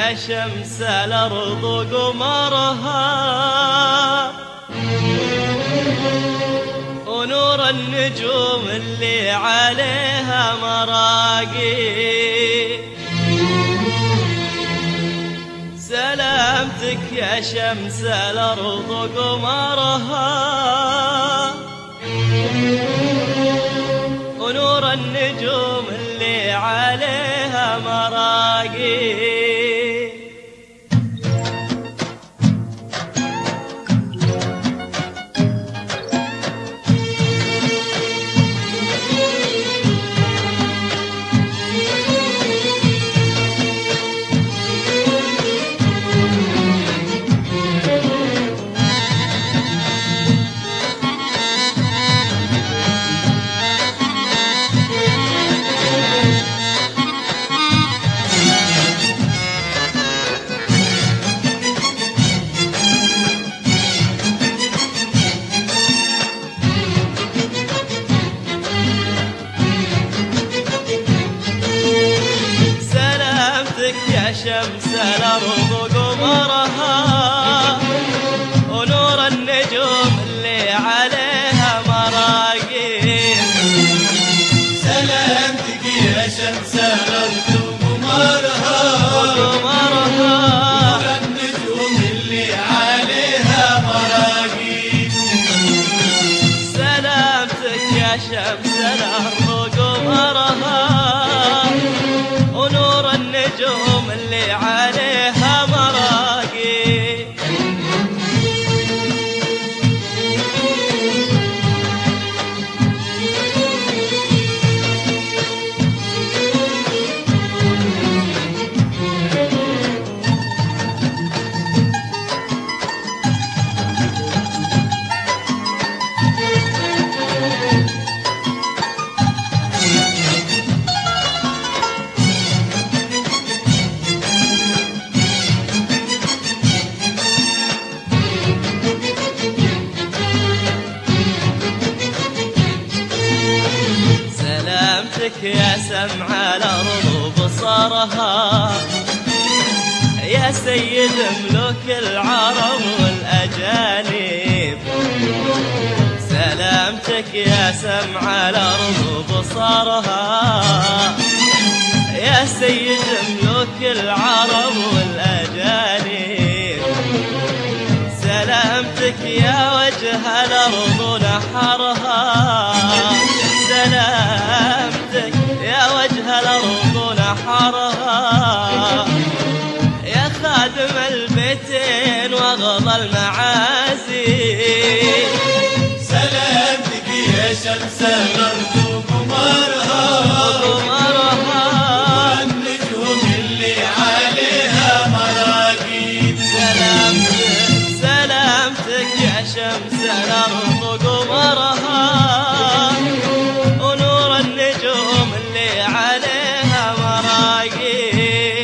يا شمس الأرض قمرها ونور النجوم اللي عليها مراقي. سلامتك يا شمس الأرض قمرها ونور النجوم اللي عليها مراقي. يا شمس الأرض قمرها ونور النجوم اللي عليها مراقي. سلامتك يا شمس الأرض قمرها ونور النجوم اللي عليها مراقي. سلامتك يا شمس الأرض قمرها ونور النجوم اللي عليها مراقي. يا سمع الأرض وبصرها يا سيد ملوك العرب والأجانب. سلامتك يا سمع الأرض وبصرها يا سيد ملوك العرب والأجانب. سلامتك يا وجه الأرض نحرها. سلامتك يا وجه الأرض نحرها يا خادم البيتين واغضى المعازي. سلامتك يا شمس الأرض قمرها والنجوم اللي عليها مراقي. سلامتك يا شمس الأرض قمرها ونور النجوم اللي عليها مراقي.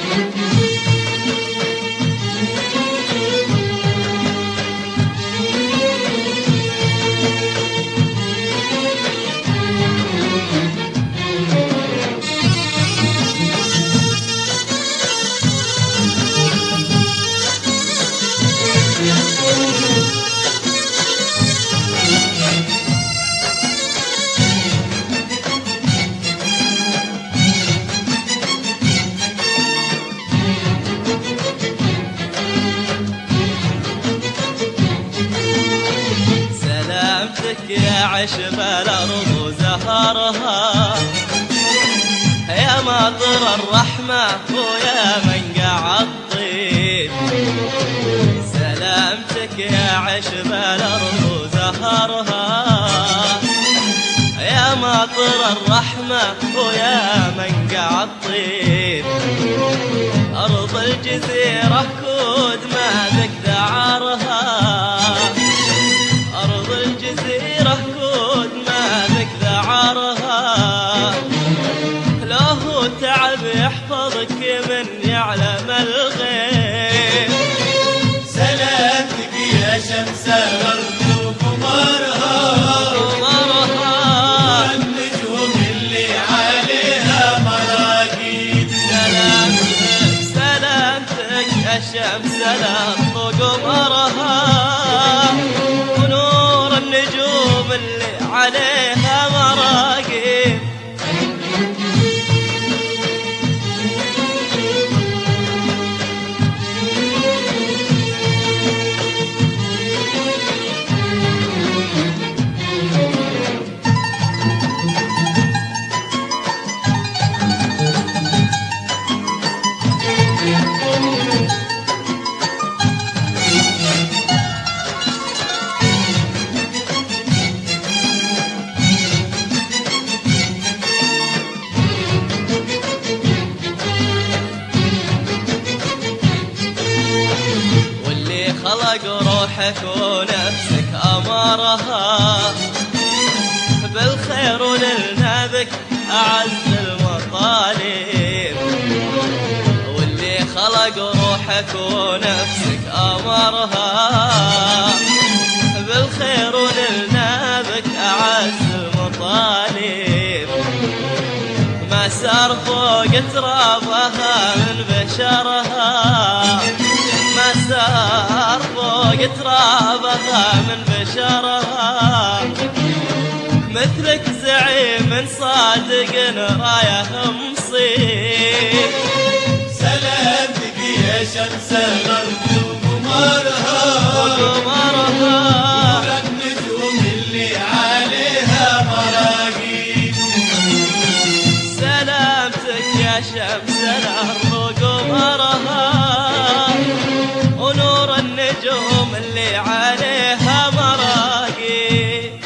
يا عشب الأرض زهرها يا ماطر الرحمة ويا منقع الطيب. سلامتك يا عشب الأرض زهرها يا ماطر الرحمة ويا منقع الطيب. أرض الجزيرة كود ما بك دعارها. أرض الجزيرة كود ما بك ذعرها. لو تعب يحفظك من يعلم الغيب. سلامتك يا شمس الأرض قمرها والنجوم اللي عليها مراقي. سلامتك شمس الأرض قمرها ونور النجوم اللي عليها مراقيب. خلق روحك ونفسك أمرها بالخير ونلنا بك أعز المطالب. واللي خلق روحك ونفسك أمرها بالخير ونلنا بك أعز المطالب. ما سار فوق ترابها من بشرها، ما سار فوق ترابها من بشرها. مثلك زعيم صادق رايه مصيب. سلامتك يا شمس الأرض وقمرها نور النجوم اللي عليها مراقيب. سلامتك يا شمس الأرض وقمرها ونور النجوم اللي عليها مراقيب.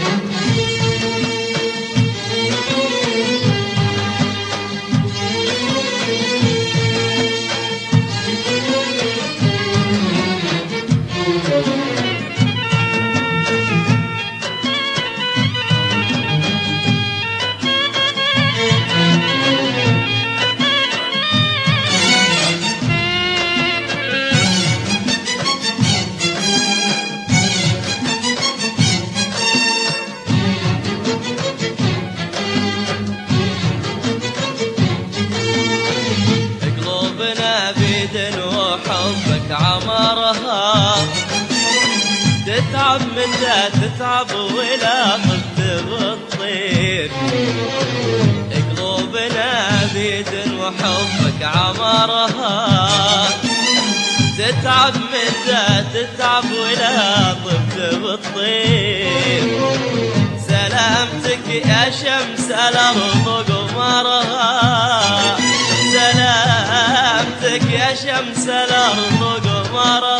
وحبك عمرها تتعب متى تتعب ولا طبت بالطير. قلوبنا بيد وحبك عمرها تتعب متى تتعب ولا طبت بالطير. سلامتك يا شمس الأرض قمرها، سلامتك يا شمس الأرض قمرها